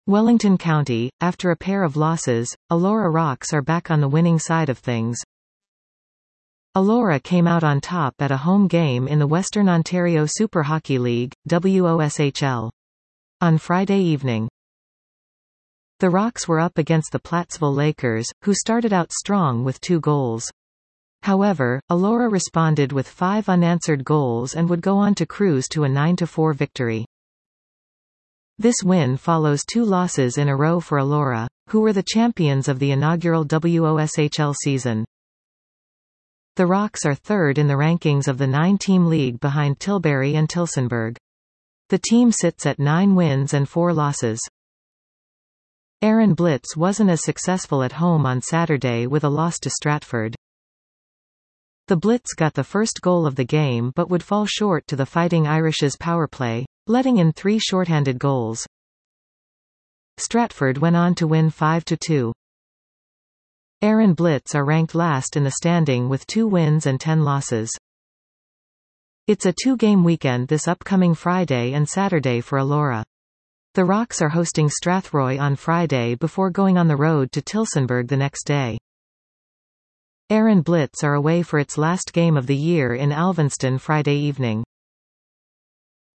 Wellington County, after a pair of losses, Elora Rocks are back on the winning side of things. Elora came out on top at a home game in the Western Ontario Super Hockey League, WOSHL. On Friday evening, the Rocks were up against the Plattsville Lakers, who started out strong with 2 goals. However, Elora responded with 5 unanswered goals and would go on to cruise to a 9-4 victory. This win follows 2 losses in a row for Elora, who were the champions of the inaugural WOSHL season. The Rocks are third in the rankings of the 9-team league behind Tilbury and Tillsonburg. The team sits at 9 wins and 4 losses. Aaron Blitz wasn't as successful at home on Saturday with a loss to Stratford. The Blitz got the first goal of the game but would fall short to the Fighting Irish's power play, letting in 3 shorthanded goals. Stratford went on to win 5-2. Aaron Blitz are ranked last in the standing with 2 wins and 10 losses. It's a 2-game weekend this upcoming Friday and Saturday for Elora. The Rocks are hosting Strathroy on Friday before going on the road to Tillsonburg the next day. Aaron Blitz are away for its last game of the year in Alvinston Friday evening.